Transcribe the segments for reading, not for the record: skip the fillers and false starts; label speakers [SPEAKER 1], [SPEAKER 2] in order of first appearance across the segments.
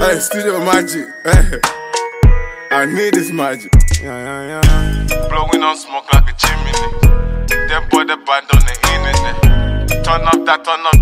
[SPEAKER 1] Hey, studio magic. Hey, I need this magic. Yeah. Blowing on smoke like a chimney. Them boy the band on the internet. Turn up that.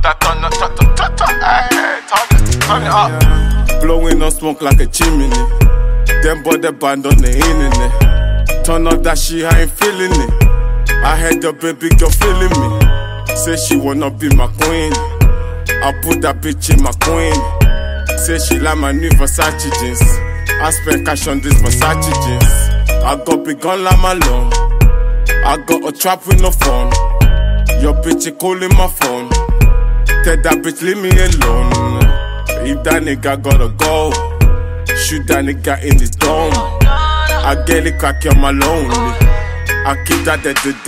[SPEAKER 1] Hey, turn it up. Blowing on smoke like a chimney. Them boy the band on the internet. Turn up that shit, I ain't feeling it. I had the baby girl feeling me. Say she wanna be my queen. I put that bitch in my queen. Say she like my new Versace jeans. I spend cash on this Versace jeans. I got big gun like my loan. I got a trap with no phone. Your bitch is calling my phone. Tell that bitch leave me alone. If that nigga gotta go, shoot that nigga in his dome. I get it cocky on my lonely. I keep that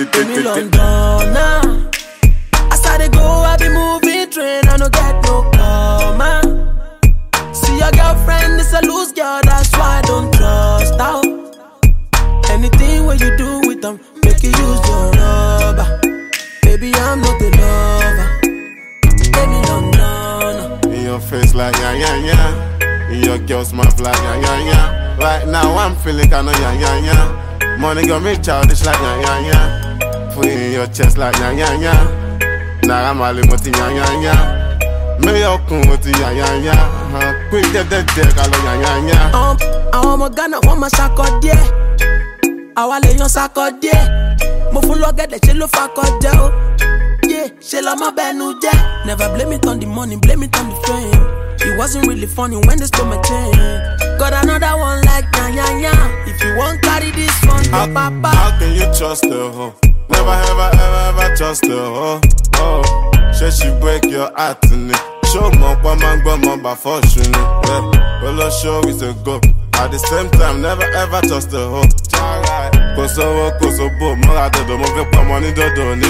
[SPEAKER 2] London. As I dey go, I be moving train. I no get no karma. See your girlfriend is a loose girl, that's why I don't trust her. Anything what you do with them, make you use your rubber. Baby, I'm not a lover. Baby, no.
[SPEAKER 1] In your face like yeah. In your girl smile like yeah. Right now I'm feeling kinda yeah. Money got me childish like yeah. Put in your chest like yeah. Nah, I'm all moti yeah. Me yo kun moti yeah. Quick get kalo yeah.
[SPEAKER 2] I want my Ghana, want my sakode. I want lay on sakode. Mo full of get the chelo fakode. Yeah, shela my benu je. Never blame it on the money, blame it on the fame. It wasn't really funny when they stole my chain. Got another one like yeah. If you won't carry this one, papa.
[SPEAKER 1] How can you trust the hoe? Never ever trust the hoe. Oh, she break your heart in it. Show more man by fortune. Yeah, well show is a go. At the same time, never ever trust the hoe. Koso bo, more do mo vepa money do.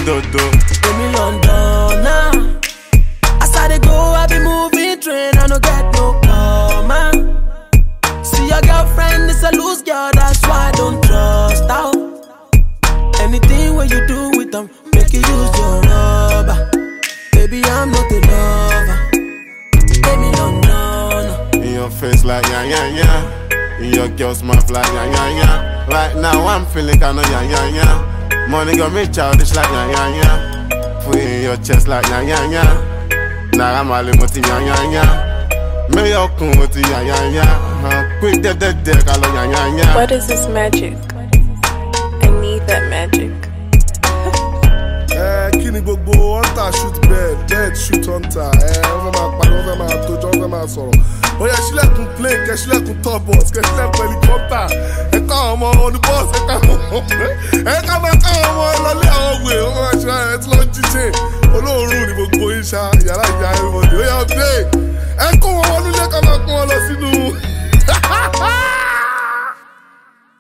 [SPEAKER 2] Me London. As I dey go, I be moving train. I no get no karma. See your girlfriend is a loose girl, that's why I don't trust her. Anything what you do with them, make you use your rubber. Baby, I'm not a lover. Baby, no.
[SPEAKER 1] In your face like yeah. In your girl smile like yeah. Right now I'm feeling kinda yeah. Money got me childish like yeah. Put in your chest like yeah. Nah, I'm all moti yeah. Me yo kun moti yeah. Quick get kalo yeah.
[SPEAKER 3] What is this magic? I need that magic.
[SPEAKER 4] Kini gbogbo hunter shoot bird shoot hunter. Wọ́n máa parí, wọ́n máa tójọ́, wọ́n máa sọ̀rọ̀. Oya ṣílẹ̀kùn plane, kẹ́ ṣílẹ̀kùn top bus, kẹ́ ṣílẹ̀kùn helicopter. Ẹ ká àwọn ọmọ on the bus, ẹ ká máa ká àwọn ọmọ lọlé àwọn òwe, wọ́n máa ṣe ẹ tí lọ jíjẹ. Olóòórùn ni gbogbo yín ṣá, yàrá ìyá everybody. Oya gbé, ẹ kó wọn wọnú ilé ká máa kó wọn lọ sínú.